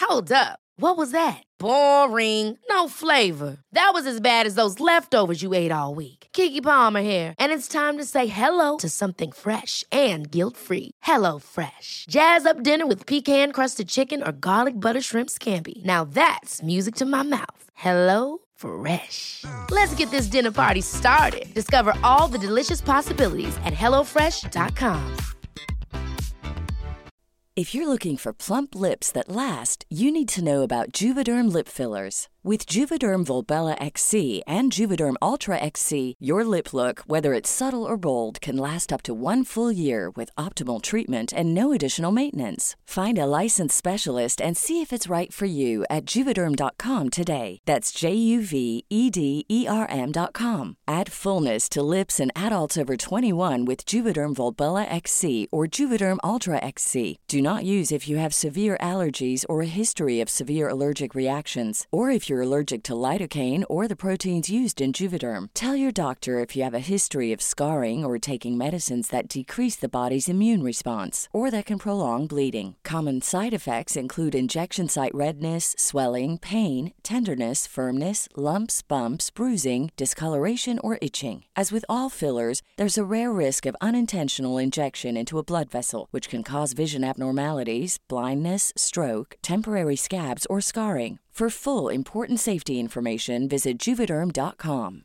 Hold up. What was that? Boring. No flavor. That was as bad as those leftovers you ate all week. Keke Palmer here, and it's time to say hello to something fresh and guilt-free. Hello Fresh. Jazz up dinner with pecan-crusted chicken or garlic butter shrimp scampi. Now that's music to my mouth. Hello Fresh. Let's get this dinner party started. Discover all the delicious possibilities at hellofresh.com. If you're looking for plump lips that last, you need to know about Juvederm lip fillers. With Juvederm Volbella XC and Juvederm Ultra XC, your lip look, whether it's subtle or bold, can last up to 1 full year with optimal treatment and no additional maintenance. Find a licensed specialist and see if it's right for you at Juvederm.com today. That's JUVEDERM.com. Add fullness to lips in adults over 21 with Juvederm Volbella XC or Juvederm Ultra XC. Do not use if you have severe allergies or a history of severe allergic reactions, or if you're allergic to lidocaine or the proteins used in Juvederm. Tell your doctor if you have a history of scarring or taking medicines that decrease the body's immune response or that can prolong bleeding. Common side effects include injection site redness, swelling, pain, tenderness, firmness, lumps, bumps, bruising, discoloration, or itching. As with all fillers, there's a rare risk of unintentional injection into a blood vessel, which can cause vision abnormalities, blindness, stroke, temporary scabs, or scarring. For full, important safety information, visit Juvederm.com.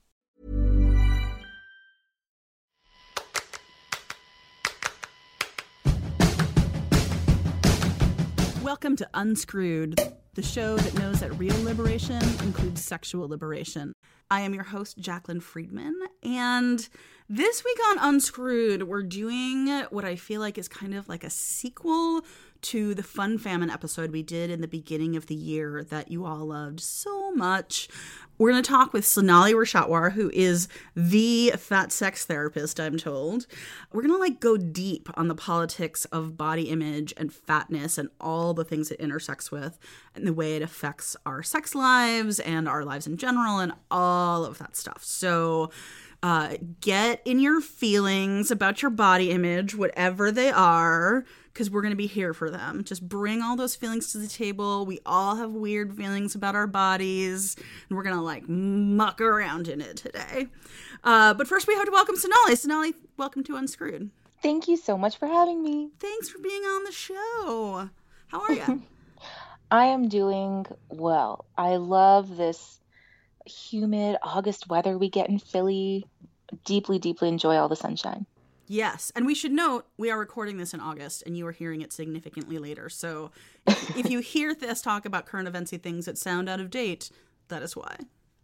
Welcome to Unscrewed, the show that knows that real liberation includes sexual liberation. I am your host, Jaclyn Friedman, and this week on Unscrewed, we're doing what I feel like is kind of like a sequel to the Fun Famine episode we did in the beginning of the year that you all loved so much. We're going to talk with Sonali Reshawar, who is the fat sex therapist, I'm told. We're going to go deep on the politics of body image and fatness and all the things it intersects with and the way it affects our sex lives and our lives in general and all of that stuff. So get in your feelings about your body image, whatever they are, because we're going to be here for them. Just bring all those feelings to the table. We all have weird feelings about our bodies, and we're going to muck around in it today. But first we have to welcome Sonali. Sonali, welcome to Unscrewed. Thank you so much for having me. Thanks for being on the show. How are you? I am doing well. I love this humid August weather we get in Philly. Deeply, deeply enjoy all the sunshine. Yes, and we should note we are recording this in August, and you are hearing it significantly later. So if you hear this talk about current eventsy things that sound out of date, that is why.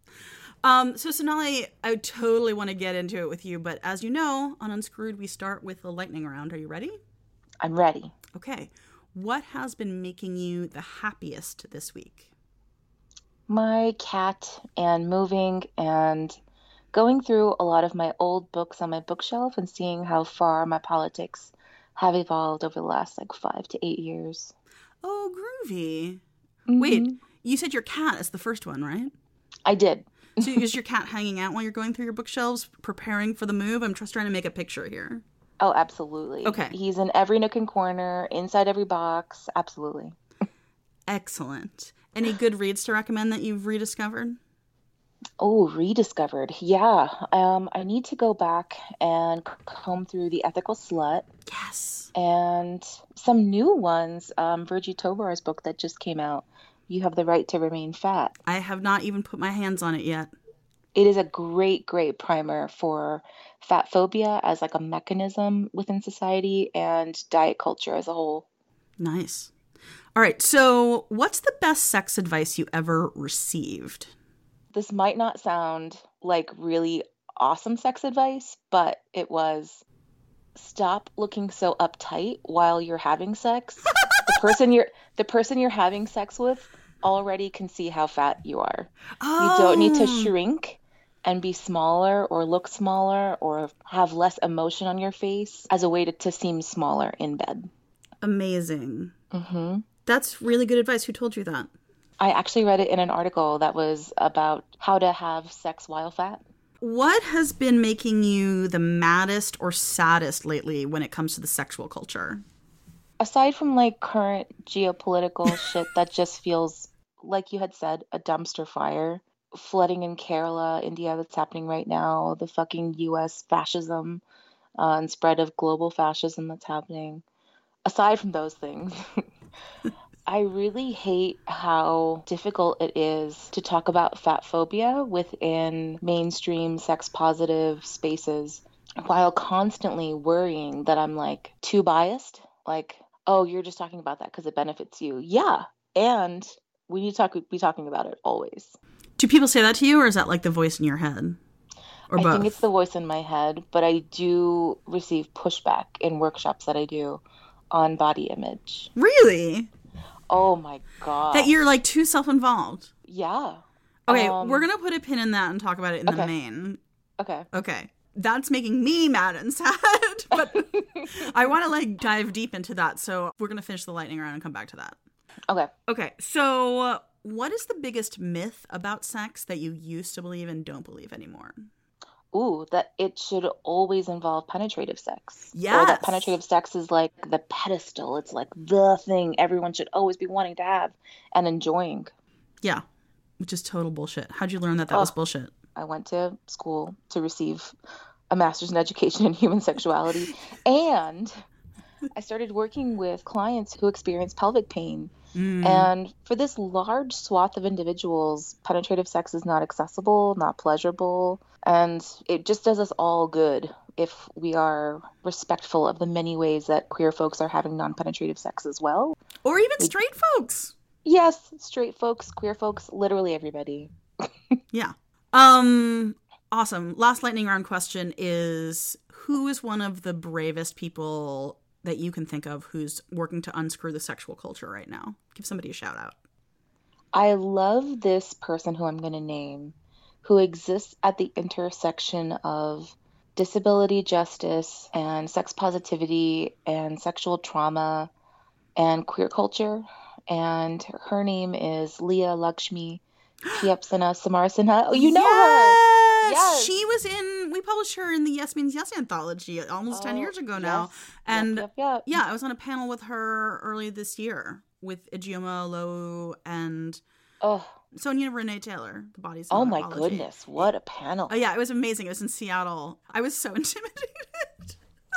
So Sonali, I totally want to get into it with you, but as you know, on Unscrewed, we start with a lightning round. Are you ready? I'm ready. Okay. What has been making you the happiest this week? My cat and moving and going through a lot of my old books on my bookshelf and seeing how far my politics have evolved over the last 5 to 8 years. Oh, groovy. Mm-hmm. Wait, you said your cat is the first one, right? I did. So is your cat hanging out while you're going through your bookshelves, preparing for the move? I'm just trying to make a picture here. Oh, absolutely. Okay. He's in every nook and corner, inside every box. Absolutely. Excellent. Any good reads to recommend that you've rediscovered? Oh, rediscovered. Yeah. I need to go back and comb through The Ethical Slut. Yes. And some new ones. Virgie Tovar's book that just came out, You Have the Right to Remain Fat. I have not even put my hands on it yet. It is a great, great primer for fat phobia as a mechanism within society and diet culture as a whole. Nice. All right. So what's the best sex advice you ever received? This might not sound like really awesome sex advice, but it was stop looking so uptight while you're having sex. The person you're having sex with already can see how fat you are. Oh. You don't need to shrink and be smaller or look smaller or have less emotion on your face as a way to seem smaller in bed. Amazing. Mm-hmm. That's really good advice. Who told you that? I actually read it in an article that was about how to have sex while fat. What has been making you the maddest or saddest lately when it comes to the sexual culture? Aside from like current geopolitical shit that just feels, like you had said, a dumpster fire, flooding in Kerala, India, that's happening right now, the fucking US fascism and spread of global fascism that's happening. Aside from those things, I really hate how difficult it is to talk about fat phobia within mainstream sex positive spaces while constantly worrying that I'm like too biased. Like, oh, you're just talking about that because it benefits you. Yeah. And we need to be talking about it always. Do people say that to you, or is that like the voice in your head? Or I both? think it's the voice in my head, but I do receive pushback in workshops that I do on body image. Really? Oh my God. That you're like too self-involved. Yeah. Okay, we're going to put a pin in that and talk about it in the Okay. main. Okay. Okay. That's making me mad and sad, but I want to like dive deep into that. So we're going to finish the lightning round and come back to that. Okay. Okay. So what is the biggest myth about sex that you used to believe and don't believe anymore? Ooh, that it should always involve penetrative sex. Yes. Or that penetrative sex is like the pedestal. It's like the thing everyone should always be wanting to have and enjoying. Yeah, which is total bullshit. How'd you learn that was bullshit? I went to school to receive a master's in education in human sexuality, and I started working with clients who experience pelvic pain. And for this large swath of individuals, penetrative sex is not accessible, not pleasurable, and it just does us all good if we are respectful of the many ways that queer folks are having non-penetrative sex as well. Or even straight folks. Yes, straight folks, queer folks, literally everybody. Yeah. Awesome. Last lightning round question is, who is one of the bravest people that you can think of who's working to unscrew the sexual culture right now? Give somebody a shout out. I love this person who I'm going to name, who exists at the intersection of disability justice and sex positivity and sexual trauma and queer culture. And her name is Leah Lakshmi Piapsana Samarasana. Oh, you know her. Yes. She was we published her in the Yes Means Yes anthology almost 10 years ago now. Yes. And Yep. yeah, I was on a panel with her early this year with Ijeoma Olowu and Sonia Renee Taylor, The Bodies of Oh my Anthropology. goodness, what a panel. Oh yeah, it was amazing. It was in Seattle. I was so intimidated.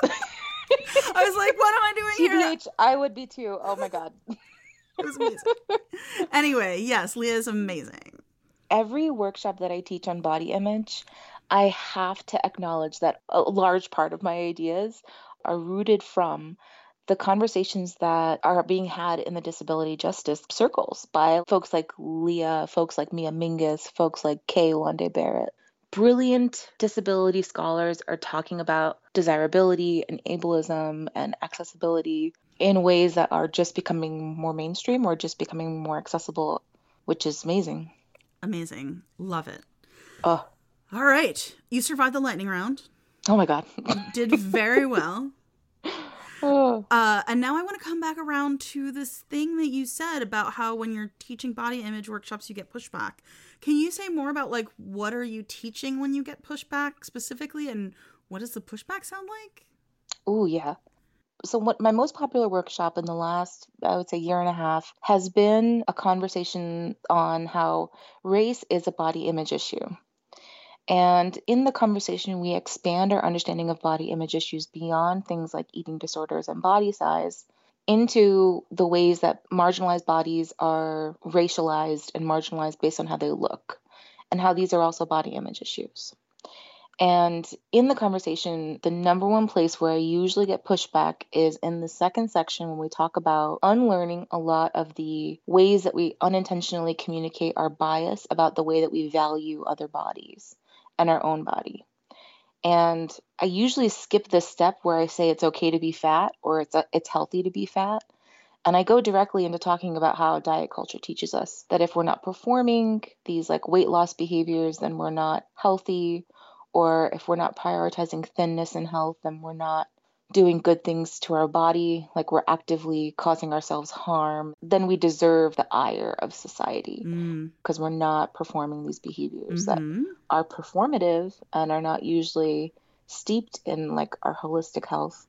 I was like, what am I doing here? TBH, I would be too. Oh my God. It was amazing. Anyway, yes, Leah's amazing. Every workshop that I teach on body image, I have to acknowledge that a large part of my ideas are rooted from the conversations that are being had in the disability justice circles by folks like Leah, folks like Mia Mingus, folks like Kay Wande Barrett. Brilliant disability scholars are talking about desirability and ableism and accessibility in ways that are just becoming more mainstream or just becoming more accessible, which is amazing. Amazing. Love it. Oh. All right. You survived the lightning round. Oh my God. Did very well. Oh. And now I want to come back around to this thing that you said about how when you're teaching body image workshops, you get pushback. Can you say more about like what are you teaching when you get pushback specifically, and what does the pushback sound like? Oh, yeah. So what my most popular workshop in the last, I would say, year and a half has been a conversation on how race is a body image issue. And in the conversation, we expand our understanding of body image issues beyond things like eating disorders and body size into the ways that marginalized bodies are racialized and marginalized based on how they look, and how these are also body image issues. And in the conversation, the number one place where I usually get pushback is in the second section when we talk about unlearning a lot of the ways that we unintentionally communicate our bias about the way that we value other bodies and our own body. And I usually skip this step where I say it's okay to be fat or it's healthy to be fat. And I go directly into talking about how diet culture teaches us that if we're not performing these like weight loss behaviors, then we're not healthy. Or if we're not prioritizing thinness and health, then we're not doing good things to our body, like we're actively causing ourselves harm, then we deserve the ire of society because we're not performing these behaviors that are performative and are not usually steeped in like our holistic health.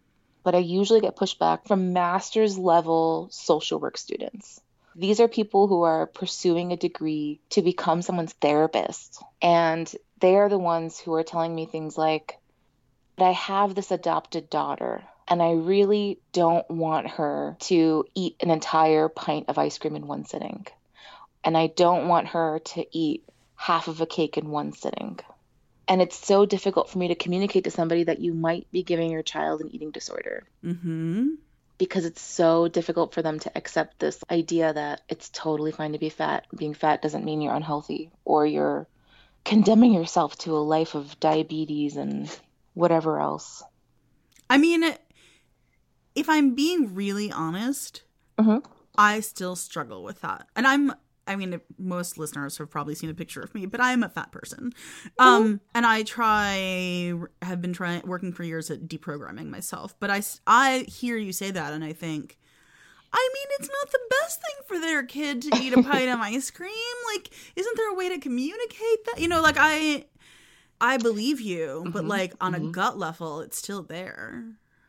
but I usually get pushback from master's level social work students. These are people who are pursuing a degree to become someone's therapist. And they are the ones who are telling me things like, I have this adopted daughter, and I really don't want her to eat an entire pint of ice cream in one sitting. And I don't want her to eat half of a cake in one sitting. And it's so difficult for me to communicate to somebody that you might be giving your child an eating disorder. Mm-hmm. Because it's so difficult for them to accept this idea that it's totally fine to be fat. Being fat doesn't mean you're unhealthy or you're condemning yourself to a life of diabetes and whatever else. I mean, if I'm being really honest, I still struggle with that. And most listeners have probably seen a picture of me, but I am a fat person. And have been working for years at deprogramming myself. But I hear you say that, and I think, I mean, it's not the best thing for their kid to eat a pint of ice cream. Like, isn't there a way to communicate that? You know, like, I believe you, but like on a gut level, it's still there.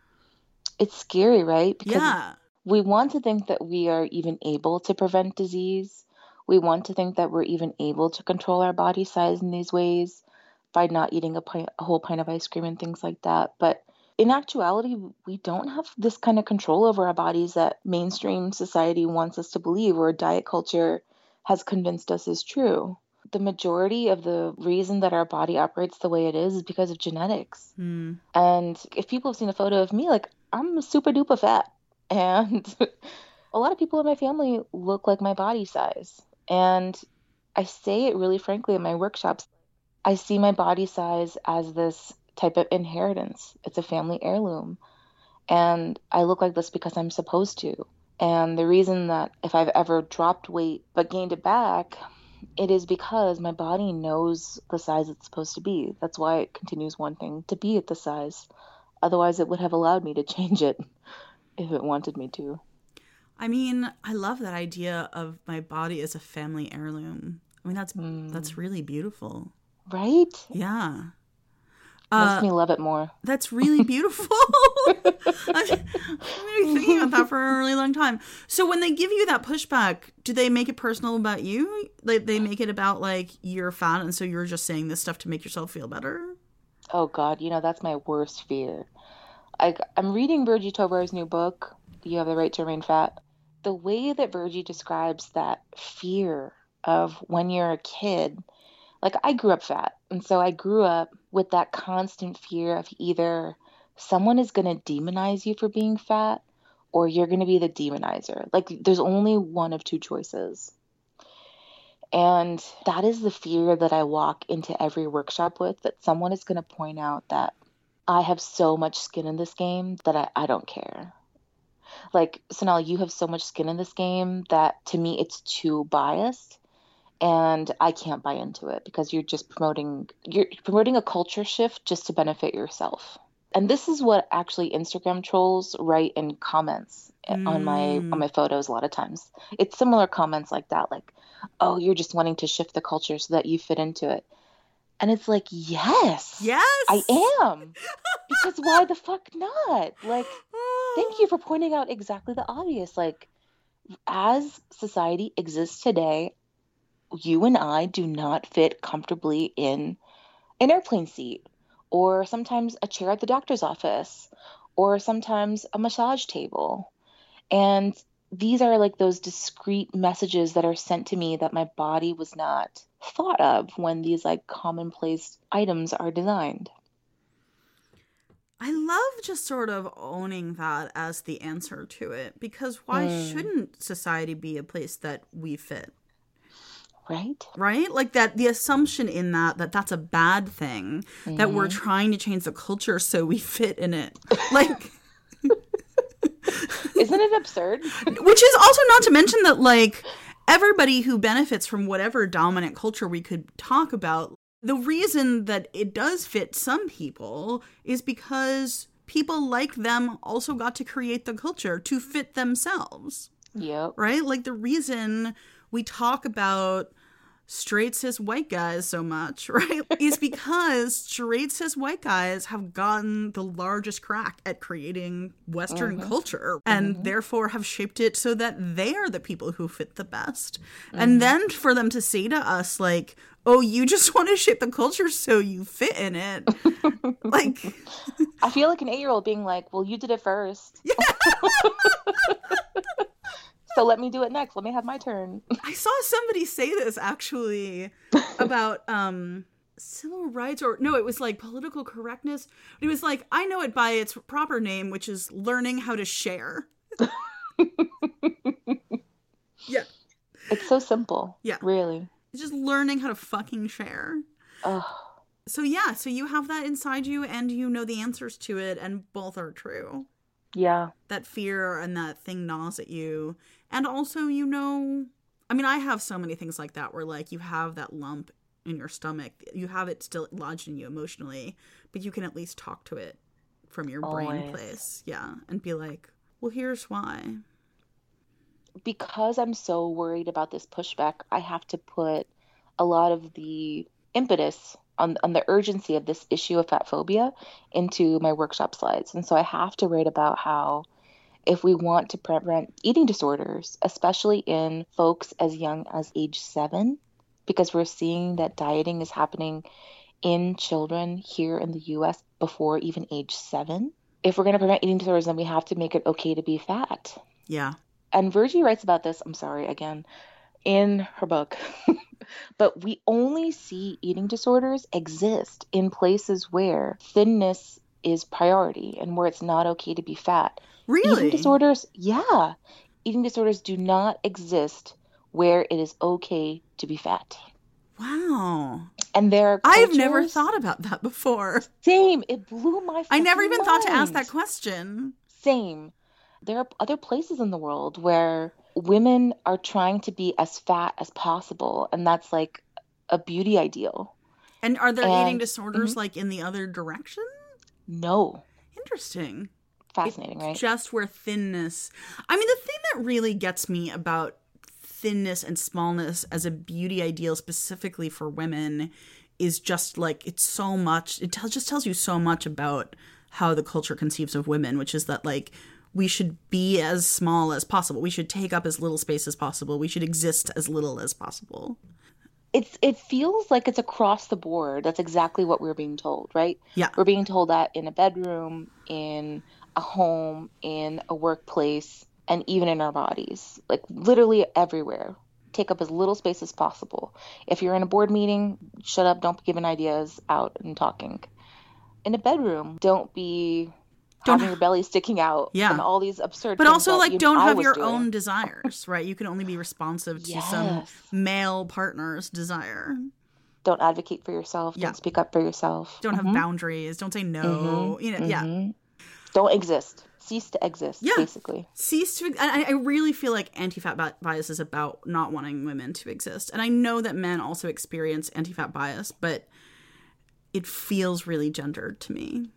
It's scary, right? Because we want to think that we are even able to prevent disease. We want to think that we're even able to control our body size in these ways by not eating a whole pint of ice cream and things like that. But in actuality, we don't have this kind of control over our bodies that mainstream society wants us to believe, or diet culture has convinced us is true. The majority of the reason that our body operates the way it is because of genetics. And if people have seen a photo of me, like, I'm super duper fat. And a lot of people in my family look like my body size. And I say it really frankly in my workshops. I see my body size as this type of inheritance. It's a family heirloom. And I look like this because I'm supposed to. And the reason that if I've ever dropped weight but gained it back, it is because my body knows the size it's supposed to be. That's why it continues wanting to be at the size. Otherwise, it would have allowed me to change it if it wanted me to. I mean, I love that idea of my body as a family heirloom. I mean, that's really beautiful. Right? Yeah. Makes me love it more. That's really beautiful. I'm going to be thinking about that for a really long time. So when they give you that pushback, do they make it personal about you? Like, they make it about, like, you're fat and so you're just saying this stuff to make yourself feel better? Oh, God. You know, that's my worst fear. I'm reading Virgie Tovar's new book, You Have the Right to Remain Fat. The way that Virgie describes that fear of when you're a kid, like, I grew up fat. And so I grew up with that constant fear of either someone is going to demonize you for being fat or you're going to be the demonizer. Like, there's only one of two choices. And that is the fear that I walk into every workshop with, that someone is going to point out that I have so much skin in this game that I don't care. Like, Sonali, you have so much skin in this game that to me it's too biased. And I can't buy into it because you're promoting a culture shift just to benefit yourself. And this is what actually Instagram trolls write in comments on my photos a lot of times. It's similar comments like that, like, oh, you're just wanting to shift the culture so that you fit into it. And it's like, yes, I am. Because why the fuck not? Like, thank you for pointing out exactly the obvious. Like, as society exists today, you and I do not fit comfortably in an airplane seat, or sometimes a chair at the doctor's office, or sometimes a massage table. And these are like those discrete messages that are sent to me that my body was not thought of when these like commonplace items are designed. I love just sort of owning that as the answer to it, because why shouldn't society be a place that we fit? Right? Like that, the assumption in that's a bad thing, that we're trying to change the culture so we fit in it. Like, isn't it absurd? Which is also not to mention that, like, everybody who benefits from whatever dominant culture we could talk about, the reason that it does fit some people is because people like them also got to create the culture to fit themselves. Yep. Right? Like, the reason we talk about straight cis white guys so much, right, is because straight cis white guys have gotten the largest crack at creating Western culture and therefore have shaped it so that they are the people who fit the best. And then for them to say to us, like, oh, you just want to shape the culture so you fit in it. Like, I feel like an 8-year-old being like, well, you did it first. Yeah. So let me do it next. Let me have my turn. I saw somebody say this actually about civil rights, or no, it was like political correctness. It was like, I know it by its proper name, which is learning how to share. Yeah. It's so simple. Yeah. Really. It's just learning how to fucking share. Ugh. So yeah, so you have that inside you and you know the answers to it, and both are true. Yeah. That fear and that thing gnaws at you. And also, you know, I mean, I have so many things like that where, like, you have that lump in your stomach. You have it still lodged in you emotionally, but you can at least talk to it from your brain place. Yeah. And be like, well, here's why. Because I'm so worried about this pushback, I have to put a lot of the impetus on the urgency of this issue of fat phobia into my workshop slides. And so I have to write about how if we want to prevent eating disorders, especially in folks as young as age 7, because we're seeing that dieting is happening in children here in the US before even age 7. If we're going to prevent eating disorders, then we have to make it okay to be fat. Yeah. And Virgie writes about this, I'm sorry, again, in her book. But we only see eating disorders exist in places where thinness is priority and where it's not okay to be fat. Really? Eating disorders, yeah. Eating disorders do not exist where it is okay to be fat. Wow. And there are I've never thought about that before. Same. It blew my I never even mind. thought to ask that question. Same. There are other places in the world where women are trying to be as fat as possible, and that's like a beauty ideal. And are there eating disorders like in the other direction? No. Interesting. Fascinating, It's right? just where thinness... I mean, the thing that really gets me about thinness and smallness as a beauty ideal specifically for women is just like, it's so much... It just tells you so much about how the culture conceives of women, which is that, like, we should be as small as possible. We should take up as little space as possible. We should exist as little as possible. It feels like it's across the board. That's exactly what we're being told, right? Yeah. We're being told that in a bedroom, in a home, in a workplace, and even in our bodies. Like literally everywhere. Take up as little space as possible. If you're in a board meeting, shut up, don't be giving ideas out and talking. In a bedroom, don't be having your belly sticking out, and all these absurd but things. Also, that like, don't have your doing. Own desires, right? You can only be responsive to some male partner's desire. Don't advocate for yourself. Don't speak up for yourself. Don't have boundaries. Don't say no. You know, Don't exist. Cease to exist, basically. Cease to... I really feel like anti-fat bias is about not wanting women to exist. And I know that men also experience anti-fat bias, but it feels really gendered to me.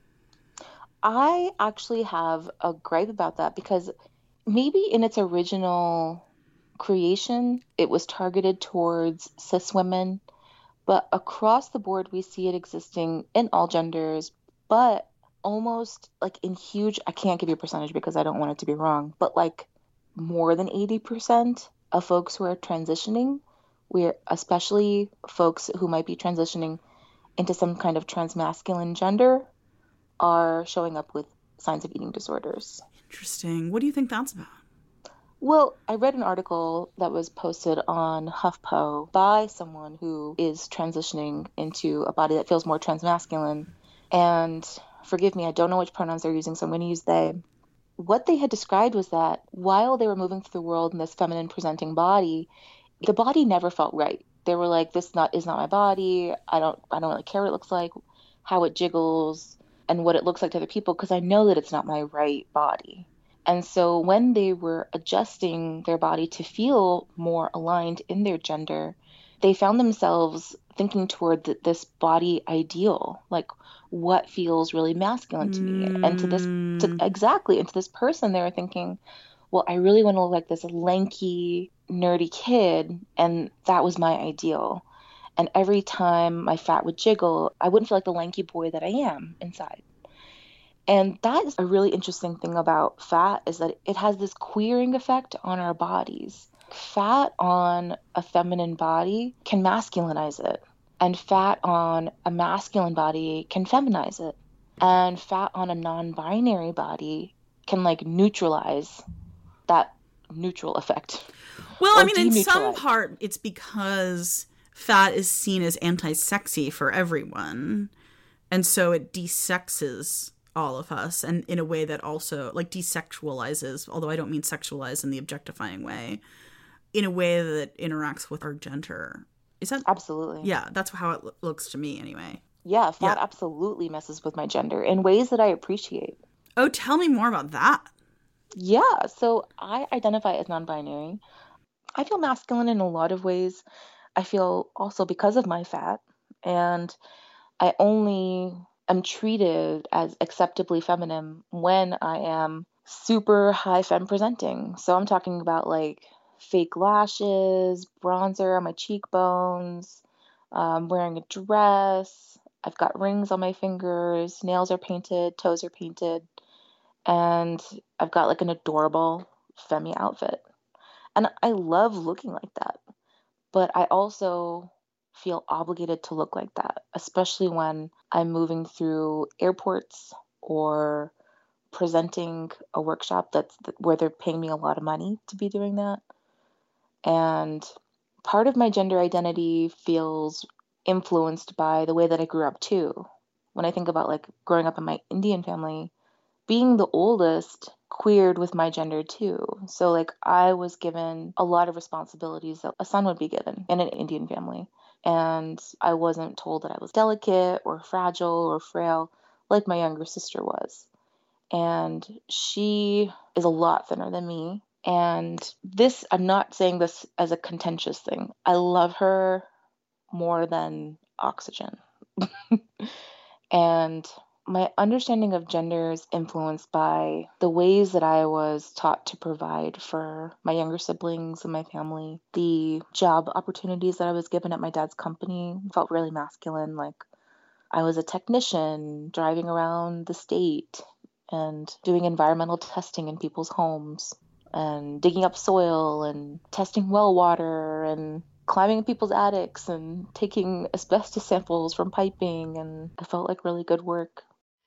I actually have a gripe about that because maybe in its original creation, it was targeted towards cis women, but across the board, we see it existing in all genders, but almost like in huge, I can't give you a percentage because I don't want it to be wrong, but like more than 80% of folks who are transitioning, especially folks who might be transitioning into some kind of transmasculine gender, are showing up with signs of eating disorders. Interesting. What do you think that's about? Well, I read an article that was posted on HuffPo by someone who is transitioning into a body that feels more transmasculine. And forgive me, I don't know which pronouns they're using, so I'm going to use they. What they had described was that while they were moving through the world in this feminine presenting body, the body never felt right. They were like, this is not my body. I don't really care what it looks like, how it jiggles, and what it looks like to other people, because I know that it's not my right body. And so when they were adjusting their body to feel more aligned in their gender, they found themselves thinking toward this body ideal, like what feels really masculine to me. And to this person, they were thinking, well, I really want to look like this lanky, nerdy kid, and that was my ideal. And every time my fat would jiggle, I wouldn't feel like the lanky boy that I am inside. And that is a really interesting thing about fat, is that it has this queering effect on our bodies. Fat on a feminine body can masculinize it, and fat on a masculine body can feminize it. And fat on a non-binary body can like neutralize that neutral effect. Well, I mean, in some part, it's because fat is seen as anti-sexy for everyone. And so it desexes all of us, and in a way that also like desexualizes, although I don't mean sexualize in the objectifying way, in a way that interacts with our gender. Is that? Absolutely. Yeah, that's how it looks to me anyway. Yeah, fat absolutely messes with my gender in ways that I appreciate. Oh, tell me more about that. Yeah, so I identify as non-binary. I feel masculine in a lot of ways. I feel also because of my fat, and I only am treated as acceptably feminine when I am super high femme presenting. So I'm talking about like fake lashes, bronzer on my cheekbones, wearing a dress. I've got rings on my fingers, nails are painted, toes are painted, and I've got like an adorable femme outfit. And I love looking like that. But I also feel obligated to look like that, especially when I'm moving through airports or presenting a workshop where they're paying me a lot of money to be doing that. And part of my gender identity feels influenced by the way that I grew up too. When I think about like growing up in my Indian family, being the oldest queered with my gender too. So like I was given a lot of responsibilities that a son would be given in an Indian family. And I wasn't told that I was delicate or fragile or frail like my younger sister was. And she is a lot thinner than me. And this, I'm not saying this as a contentious thing. I love her more than oxygen. And my understanding of gender is influenced by the ways that I was taught to provide for my younger siblings and my family. The job opportunities that I was given at my dad's company felt really masculine. Like I was a technician driving around the state and doing environmental testing in people's homes and digging up soil and testing well water and climbing in people's attics and taking asbestos samples from piping. And it felt like really good work.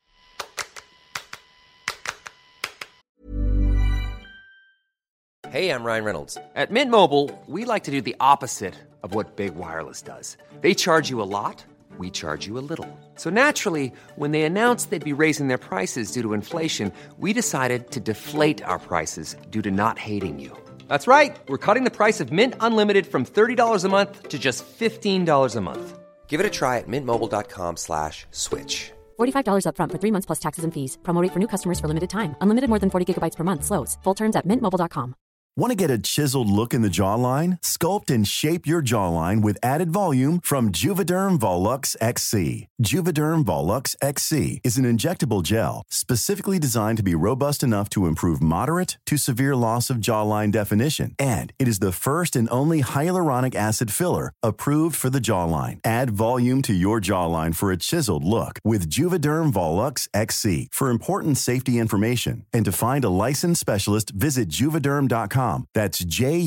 Hey, I'm Ryan Reynolds. At Mint Mobile, we like to do the opposite of what Big Wireless does. They charge you a lot, we charge you a little. So naturally, when they announced they'd be raising their prices due to inflation, we decided to deflate our prices due to not hating you. That's right. We're cutting the price of Mint Unlimited from $30 a month to just $15 a month. Give it a try at mintmobile.com/switch. $45 up front for 3 months plus taxes and fees. Promo rate for new customers for limited time. Unlimited more than 40 gigabytes per month slows. Full terms at mintmobile.com. Want to get a chiseled look in the jawline? Sculpt and shape your jawline with added volume from Juvederm Volux XC. Juvederm Volux XC is an injectable gel specifically designed to be robust enough to improve moderate to severe loss of jawline definition. And it is the first and only hyaluronic acid filler approved for the jawline. Add volume to your jawline for a chiseled look with Juvederm Volux XC. For important safety information and to find a licensed specialist, visit Juvederm.com. That's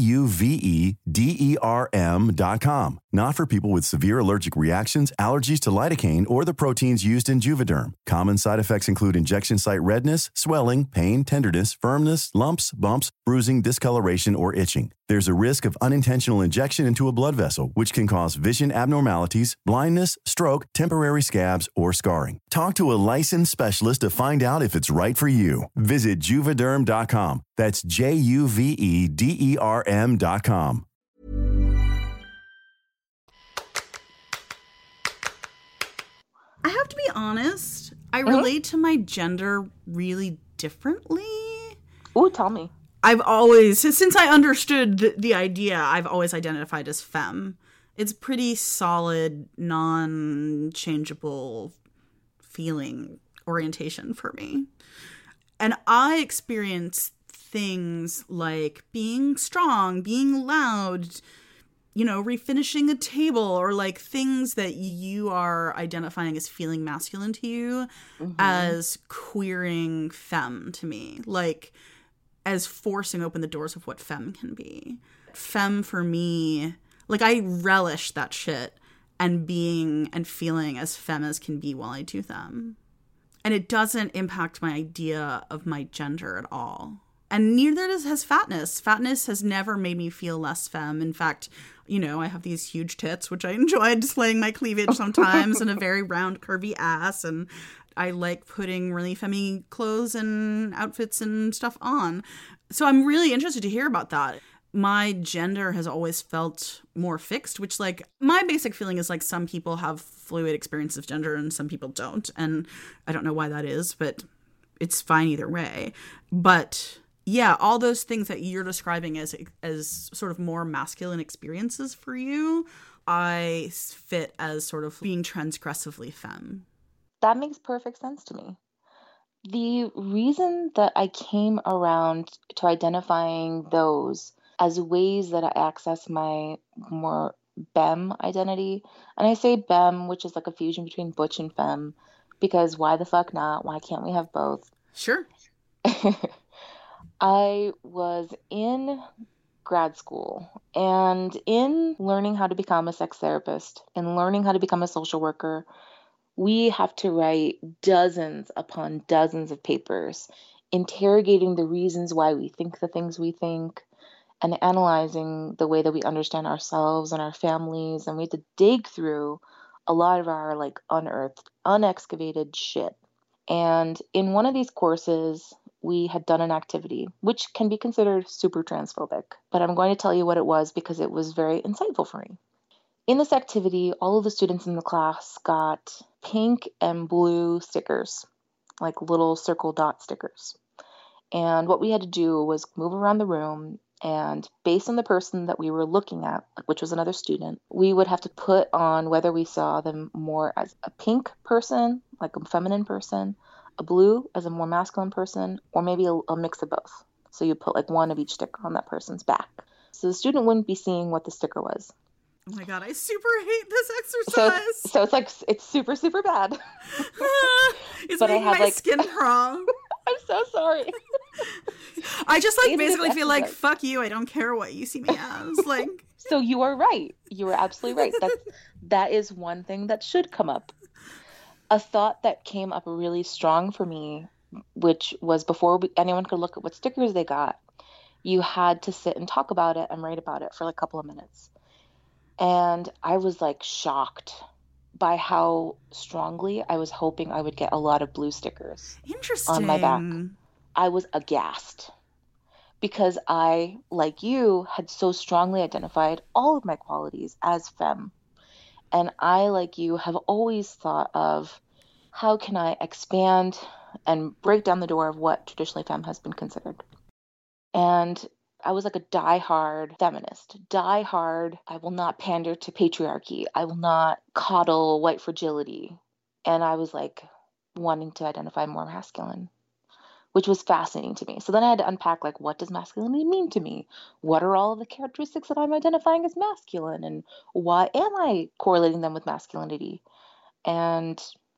Juvederm.com. Not for people with severe allergic reactions, allergies to lidocaine, or the proteins used in Juvederm. Common side effects include injection site redness, swelling, pain, tenderness, firmness, lumps, bumps, bruising, discoloration, or itching. There's a risk of unintentional injection into a blood vessel, which can cause vision abnormalities, blindness, stroke, temporary scabs, or scarring. Talk to a licensed specialist to find out if it's right for you. Visit Juvederm.com. That's Juvederm.com. I have to be honest, I relate to my gender really differently. Ooh, tell me. I've always, since I understood the idea, I've always identified as femme. It's pretty solid, non-changeable feeling orientation for me. And I experience things like being strong, being loud, you know, refinishing a table, or like things that you are identifying as feeling masculine to you as queering femme to me, like as forcing open the doors of what femme can be. Femme for me, like I relish that shit and being and feeling as femme as can be while I do them. And it doesn't impact my idea of my gender at all. And neither has fatness. Fatness has never made me feel less femme. In fact, you know, I have these huge tits, which I enjoy displaying my cleavage sometimes, and a very round, curvy ass. And I like putting really femme clothes and outfits and stuff on. So I'm really interested to hear about that. My gender has always felt more fixed, which, like, my basic feeling is like some people have fluid experiences of gender and some people don't. And I don't know why that is, but it's fine either way. But yeah, all those things that you're describing as sort of more masculine experiences for you, I fit as sort of being transgressively femme. That makes perfect sense to me. The reason that I came around to identifying those as ways that I access my more BEM identity, and I say BEM, which is like a fusion between butch and femme, because why the fuck not? Why can't we have both? Sure. I was in grad school, and in learning how to become a sex therapist and learning how to become a social worker, we have to write dozens upon dozens of papers interrogating the reasons why we think the things we think and analyzing the way that we understand ourselves and our families. And we had to dig through a lot of our like unearthed, unexcavated shit. And in one of these courses, we had done an activity, which can be considered super transphobic, but I'm going to tell you what it was because it was very insightful for me. In this activity, all of the students in the class got pink and blue stickers, like little circle dot stickers. And what we had to do was move around the room, and based on the person that we were looking at, which was another student, we would have to put on whether we saw them more as a pink person, like a feminine person, a blue as a more masculine person, or maybe a mix of both. So you put like one of each sticker on that person's back. So the student wouldn't be seeing what the sticker was. Oh my God, I super hate this exercise. So it's like, it's super, super bad. It's but making my skin crawl. I'm so sorry. I just like basically feel like, fuck you, I don't care what you see me as. Like, so you are right. You are absolutely right. That is one thing that should come up. A thought that came up really strong for me, which was before anyone could look at what stickers they got, you had to sit and talk about it and write about it for like a couple of minutes. And I was like shocked by how strongly I was hoping I would get a lot of blue stickers on my back. I was aghast because I, like you, had so strongly identified all of my qualities as femme. And I, like you, have always thought of how can I expand and break down the door of what traditionally femme has been considered. And I was like a diehard feminist. Diehard, I will not pander to patriarchy. I will not coddle white fragility. And I was like wanting to identify more masculine, which was fascinating to me. So then I had to unpack, like, what does masculinity mean to me? What are all of the characteristics that I'm identifying as masculine? And why am I correlating them with masculinity? And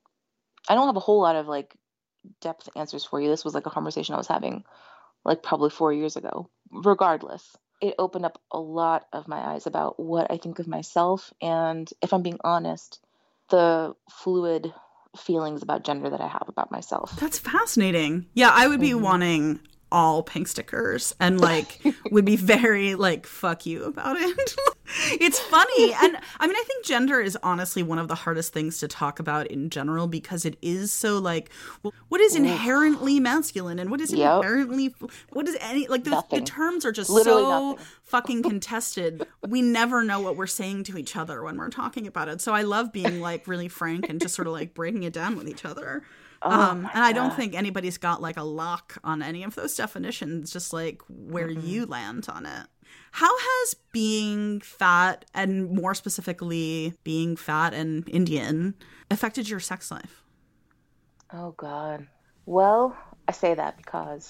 I don't have a whole lot of like depth answers for you. This was like a conversation I was having like probably 4 years ago. Regardless, it opened up a lot of my eyes about what I think of myself. And if I'm being honest, the fluid feelings about gender that I have about myself. That's fascinating. Yeah, I would be wanting all pink stickers and like would be very like fuck you about it. It's funny. And I mean, I think gender is honestly one of the hardest things to talk about in general because it is so like, well, what is inherently masculine and what is inherently, what is any, like the terms are just literally so nothing. Fucking contested. We never know what we're saying to each other when we're talking about it. So I love being like really frank and just sort of like breaking it down with each other. And I don't think anybody's got like a lock on any of those definitions, just like where you land on it. How has being fat, and more specifically being fat and Indian, affected your sex life? Oh, God. Well, I say that because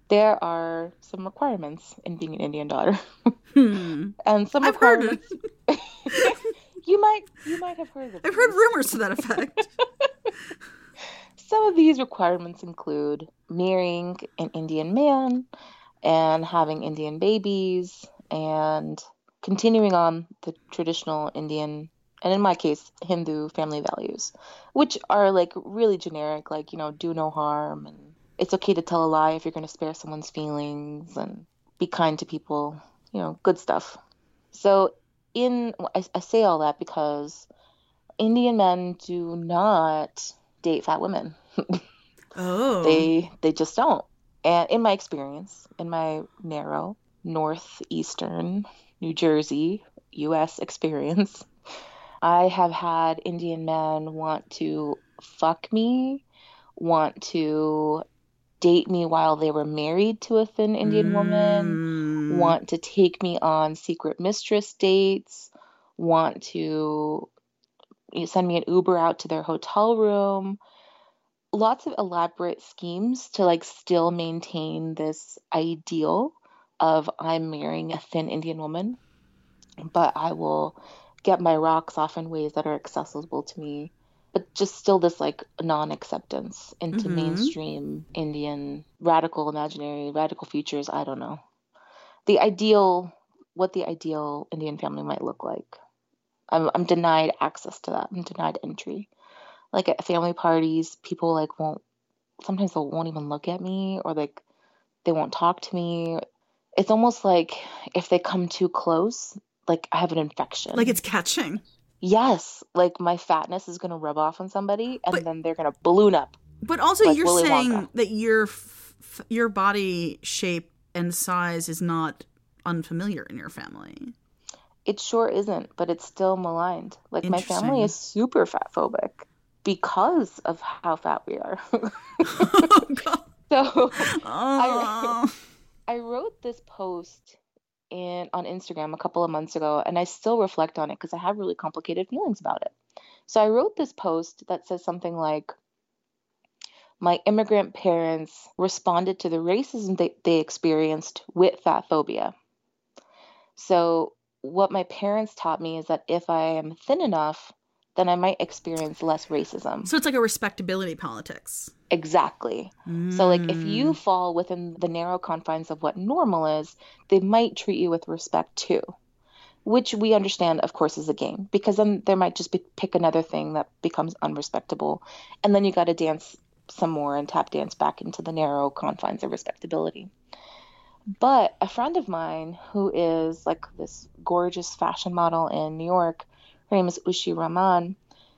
There are some requirements in being an Indian daughter. Hmm. And some I've heard it. requirements you might have heard of I've heard these. rumors to that effect. Some of these requirements include marrying an Indian man and having Indian babies and continuing on the traditional Indian, and in my case, Hindu family values, which are like really generic, like, do no harm, and it's okay to tell a lie if you're going to spare someone's feelings, and be kind to people, good stuff. So I say all that because Indian men do not date fat women. Oh. They just don't. And in my experience, in my narrow northeastern New Jersey, U.S. experience, I have had Indian men want to fuck me, want to date me while they were married to a thin Indian woman, want to take me on secret mistress dates, want to send me an Uber out to their hotel room. Lots of elaborate schemes to like still maintain this ideal of I'm marrying a thin Indian woman, but I will get my rocks off in ways that are accessible to me, but just still this like non-acceptance into mainstream Indian radical imaginary, radical futures. I don't know. What the ideal Indian family might look like. I'm denied access to that. I'm denied entry. Like at family parties, people like sometimes they won't even look at me, or like they won't talk to me. It's almost like if they come too close, like I have an infection. Like it's catching. Yes, like my fatness is going to rub off on somebody, and then they're going to balloon up. But also like you're Willy saying Wonka. that your body shape and size is not unfamiliar in your family. It sure isn't, but it's still maligned. Like my family Interesting. is super fat phobic because of how fat we are. Oh, God. So Oh. I wrote this post on Instagram a couple of months ago, and I still reflect on it because I have really complicated feelings about it. So I wrote this post that says something like, my immigrant parents responded to the racism they experienced with fat phobia. So what my parents taught me is that if I am thin enough, then I might experience less racism. So it's like a respectability politics. Exactly. So like if you fall within the narrow confines of what normal is, they might treat you with respect too, which we understand, of course, is a game, because then there might just be pick another thing that becomes unrespectable, and then you got to dance some more and tap dance back into the narrow confines of respectability. But a friend of mine who is like this gorgeous fashion model in New York, her name is Ushi Rahman.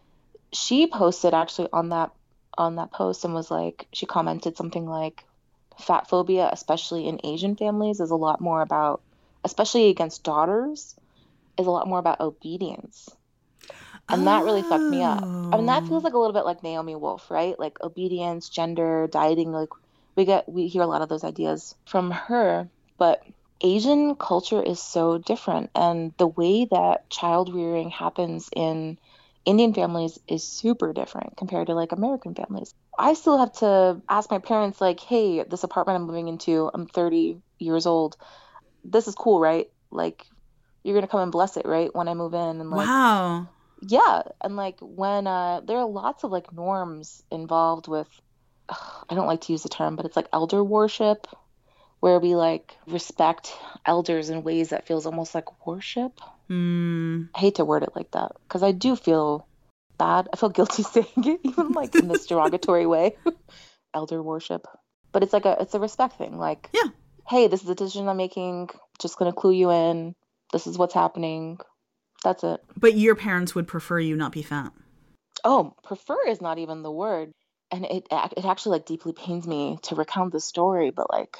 She posted actually on that post and was like, she commented something like, fat phobia, especially in Asian families, is a lot more about, especially against daughters, is a lot more about obedience. And that really fucked me up. I mean, that feels like a little bit like Naomi Wolf, right? Like obedience, gender, dieting, like we hear a lot of those ideas from her, but Asian culture is so different, and the way that child rearing happens in Indian families is super different compared to like American families. I still have to ask my parents like, hey, this apartment I'm moving into, I'm 30 years old. This is cool, right? Like you're going to come and bless it, right? When I move in. And like, wow. Yeah. And like when there are lots of like norms involved with, I don't like to use the term, but it's like elder worship, where we like respect elders in ways that feels almost like worship. I hate to word it like that because I do feel bad. I feel guilty saying it, even like in this derogatory way, elder worship. But it's like it's a respect thing. Like, Yeah. Hey, this is a decision I'm making. Just gonna clue you in. This is what's happening. That's it. But your parents would prefer you not be fat. Oh, prefer is not even the word. And it actually like deeply pains me to recount the story, but like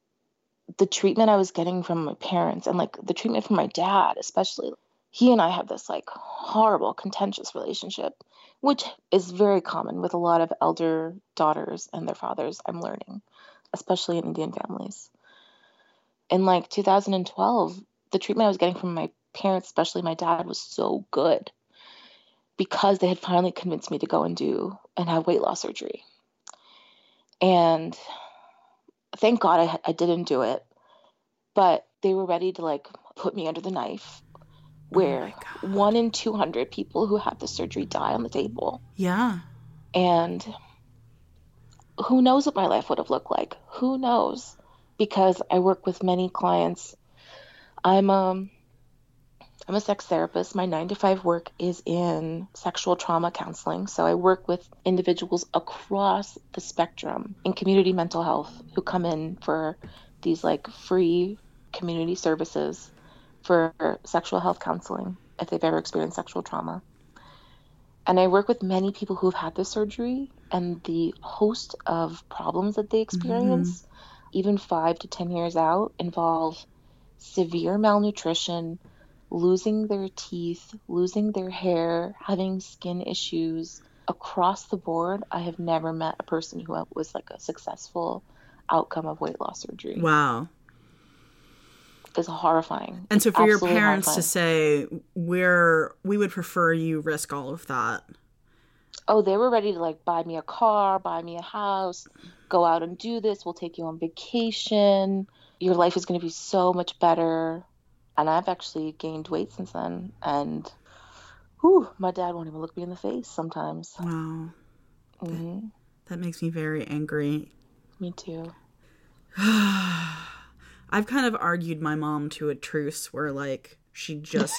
the treatment I was getting from my parents and like the treatment from my dad, especially, he and I have this like horrible contentious relationship, which is very common with a lot of elder daughters and their fathers, I'm learning, especially in Indian families. In like 2012, the treatment I was getting from my parents, especially my dad, was so good because they had finally convinced me to go and have weight loss surgery. And thank God I didn't do it. But they were ready to like put me under the knife, where 1 in 200 people who have the surgery die on the table. Yeah. And who knows what my life would have looked like? Who knows? Because I work with many clients. I'm a sex therapist. My 9-to-5 work is in sexual trauma counseling. So I work with individuals across the spectrum in community mental health who come in for these like free community services for sexual health counseling if they've ever experienced sexual trauma. And I work with many people who've had this surgery, and the host of problems that they experience, even 5 to 10 years out, involve severe malnutrition, losing their teeth, losing their hair, having skin issues. Across the board, I have never met a person who was like a successful outcome of weight loss surgery. Wow. It's horrifying. And so for your parents horrifying to say, we would prefer you risk all of that. Oh, they were ready to like buy me a car, buy me a house, go out and do this. We'll take you on vacation. Your life is going to be so much better. And I've actually gained weight since then. And my dad won't even look me in the face sometimes. Wow. Mm-hmm. That makes me very angry. Me too. I've kind of argued my mom to a truce where, like, she just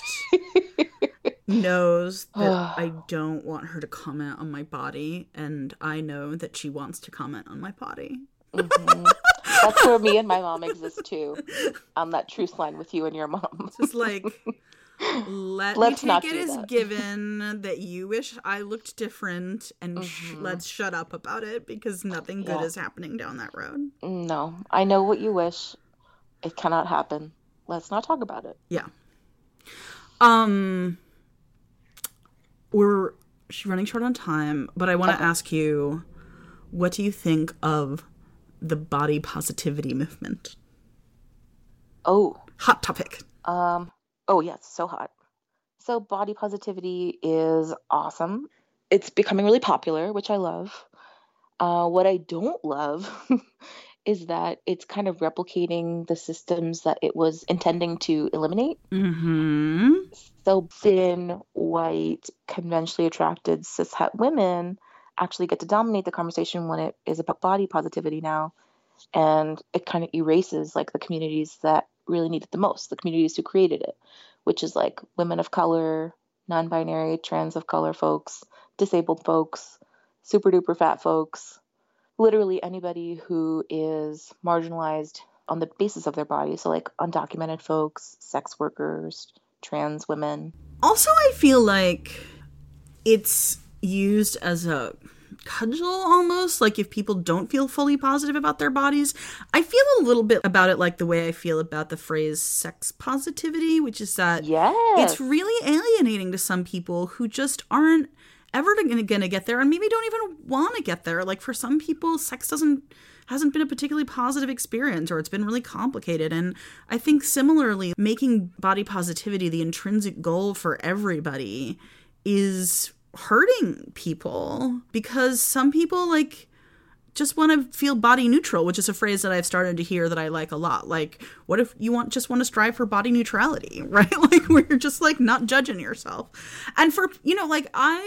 knows that I don't want her to comment on my body, and I know that she wants to comment on my body. Mm-hmm. That's where me and my mom exist, too, on that truce line with you and your mom. Just like, let's me take it as given that you wish I looked different, and let's shut up about it, because nothing good is happening down that road. No, I know what you wish. It cannot happen. Let's not talk about it. Yeah. We're running short on time, but I want to ask you, what do you think of the body positivity movement? Oh. Hot topic. Yes, so hot. So body positivity is awesome. It's becoming really popular, which I love. What I don't love is that it's kind of replicating the systems that it was intending to eliminate. Mm-hmm. So thin, white, conventionally attracted, cis-het women actually get to dominate the conversation when it is about body positivity now. And it kind of erases like the communities that really need it the most, the communities who created it, which is like women of color, non-binary, trans of color folks, disabled folks, super duper fat folks, literally anybody who is marginalized on the basis of their body. So like undocumented folks, sex workers, trans women. Also, I feel like it's used as a cudgel almost, like if people don't feel fully positive about their bodies. I feel a little bit about it like the way I feel about the phrase sex positivity, which is that it's really alienating to some people who just aren't ever gonna get there, and maybe don't even want to get there. Like for some people, sex hasn't been a particularly positive experience, or it's been really complicated. And I think similarly, making body positivity the intrinsic goal for everybody is hurting people, because some people like just want to feel body neutral, which is a phrase that I've started to hear that I like a lot. Like, what if you just want to strive for body neutrality, right? Like where you're just like not judging yourself. And for, like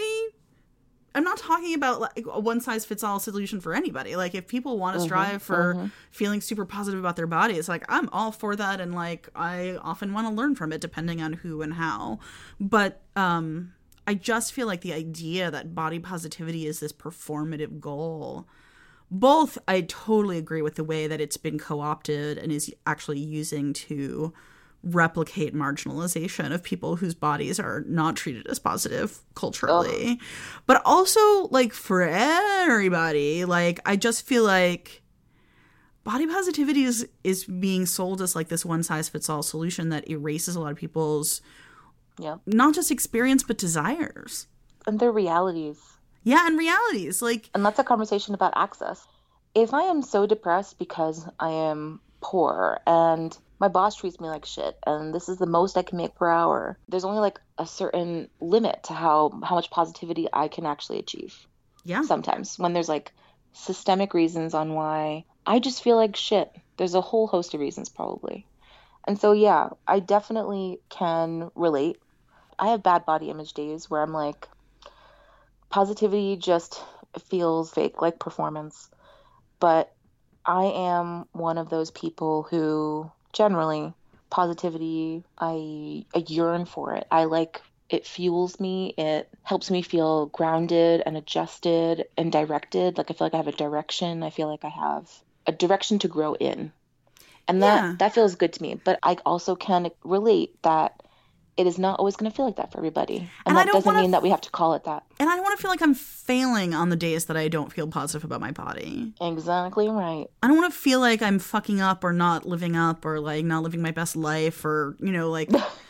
I'm not talking about like a one size fits all solution for anybody. Like if people want to strive for feeling super positive about their body, it's like, I'm all for that. And like, I often want to learn from it depending on who and how. But, I just feel like the idea that body positivity is this performative goal, both I totally agree with the way that it's been co-opted and is actually using to replicate marginalization of people whose bodies are not treated as positive culturally. But also, like, for everybody, like, I just feel like body positivity is being sold as like this one-size-fits-all solution that erases a lot of people's not just experience, but desires. And their realities. Yeah, and realities. And that's a conversation about access. If I am so depressed because I am poor and my boss treats me like shit and this is the most I can make per hour, there's only like a certain limit to how much positivity I can actually achieve. Yeah. Sometimes when there's like systemic reasons on why I just feel like shit. There's a whole host of reasons probably. And so, yeah, I definitely can relate. I have bad body image days where I'm like, positivity just feels fake, like performance. But I am one of those people who generally, positivity, I yearn for it. It fuels me. It helps me feel grounded and adjusted and directed. Like I feel like I have a direction. I feel like I have a direction to grow in. And that feels good to me. But I also can relate that it is not always going to feel like that for everybody. And that doesn't mean that we have to call it that. And I don't want to feel like I'm failing on the days that I don't feel positive about my body. Exactly right. I don't want to feel like I'm fucking up or not living up or like not living my best life or, like...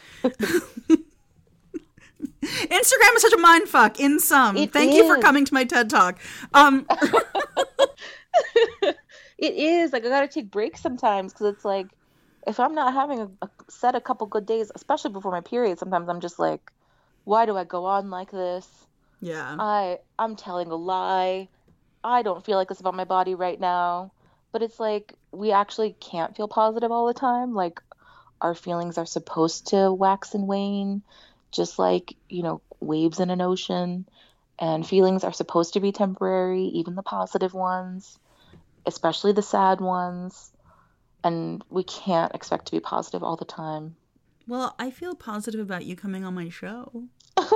Instagram is such a mindfuck in some. Thank you for coming to my TED Talk. It is. Like, I gotta take breaks sometimes because it's like, if I'm not having a couple good days, especially before my period, sometimes I'm just like, why do I go on like this? Yeah. I'm telling a lie. I don't feel like this about my body right now. But it's like, we actually can't feel positive all the time. Like, our feelings are supposed to wax and wane, just like, waves in an ocean. And feelings are supposed to be temporary, even the positive ones, especially the sad ones. And we can't expect to be positive all the time. Well, I feel positive about you coming on my show.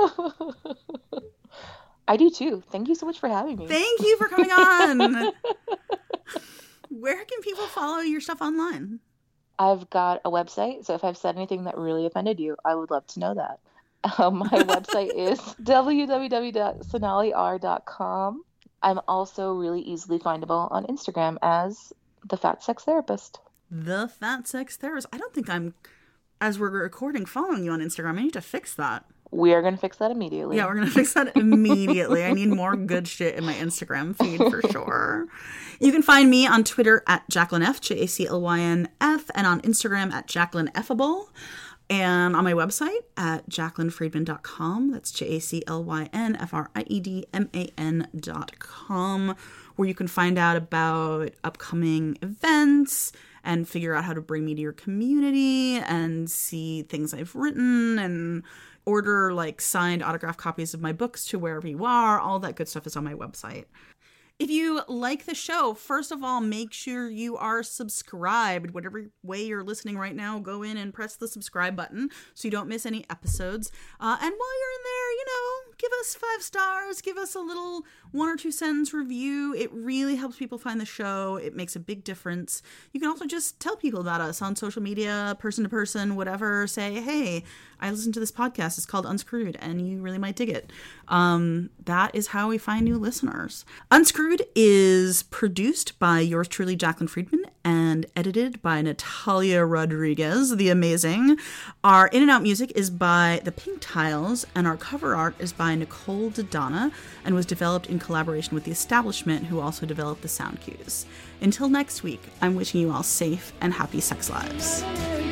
I do too. Thank you so much for having me. Thank you for coming on. Where can people follow your stuff online? I've got a website, so if I've said anything that really offended you, I would love to know that. My website is www.sonaliR.com. I'm also really easily findable on Instagram as The Fat Sex Therapist. The Fat Sex Therapist. I don't think I'm, as we're recording, following you on Instagram. I need to fix that. We are going to fix that immediately. Yeah, we're going to fix that immediately. I need more good shit in my Instagram feed for sure. You can find me on Twitter at Jaclyn F, JACLYNF, and on Instagram at JaclynFable. And on my website at JaclynFriedman.com. That's JaclynFriedman.com, where you can find out about upcoming events and figure out how to bring me to your community and see things I've written and order like signed autographed copies of my books to wherever you are. All that good stuff is on my website. If you like the show, first of all, make sure you are subscribed. Whatever way you're listening right now, go in and press the subscribe button so you don't miss any episodes. And while you're in there, give us 5 stars, give us a little 1 or 2 sentence review. It really helps people find the show. It makes a big difference. You can also just tell people about us on social media, person to person, whatever. Say, hey, I listened to this podcast. It's called Unscrewed, and you really might dig it. That is how we find new listeners. Unscrewed is produced by yours truly, Jaclyn Friedman, and edited by Natalia Rodriguez, the amazing. Our in and out music is by The Pink Tiles, and our cover art is by Nicole Dodonna and was developed in collaboration with The Establishment, who also developed the sound cues. Until next week, I'm wishing you all safe and happy sex lives.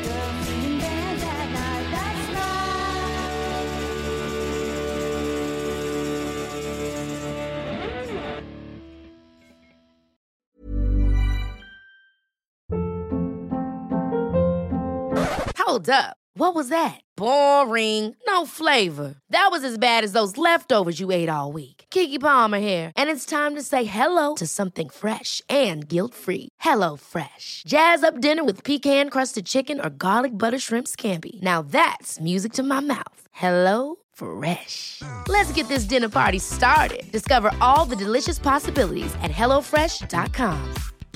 Hold up. What was that? Boring. No flavor. That was as bad as those leftovers you ate all week. Keke Palmer here, and it's time to say hello to something fresh and guilt-free. Hello Fresh. Jazz up dinner with pecan-crusted chicken or garlic butter shrimp scampi. Now that's music to my mouth. Hello Fresh. Let's get this dinner party started. Discover all the delicious possibilities at HelloFresh.com.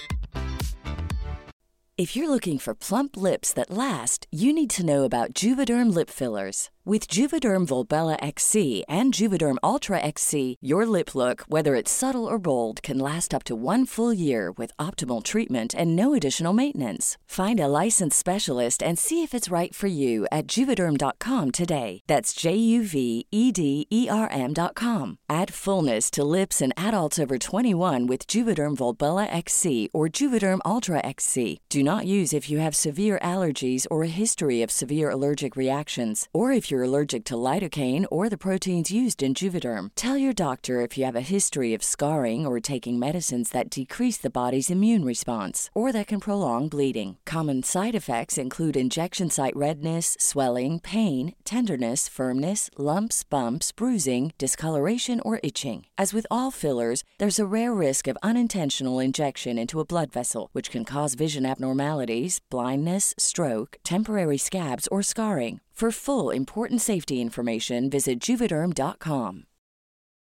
If you're looking for plump lips that last, you need to know about Juvederm lip fillers. With Juvederm Volbella XC and Juvederm Ultra XC, your lip look, whether it's subtle or bold, can last up to 1 full year with optimal treatment and no additional maintenance. Find a licensed specialist and see if it's right for you at Juvederm.com today. That's JUVEDERM.com. Add fullness to lips in adults over 21 with Juvederm Volbella XC or Juvederm Ultra XC. Do not not use if you have severe allergies or a history of severe allergic reactions, or if you're allergic to lidocaine or the proteins used in Juvederm. Tell your doctor if you have a history of scarring or taking medicines that decrease the body's immune response or that can prolong bleeding. Common side effects include injection site redness, swelling, pain, tenderness, firmness, lumps, bumps, bruising, discoloration, or itching. As with all fillers, there's a rare risk of unintentional injection into a blood vessel, which can cause vision abnormalities, blindness, stroke, temporary scabs, or scarring. For full, important safety information, visit Juvederm.com.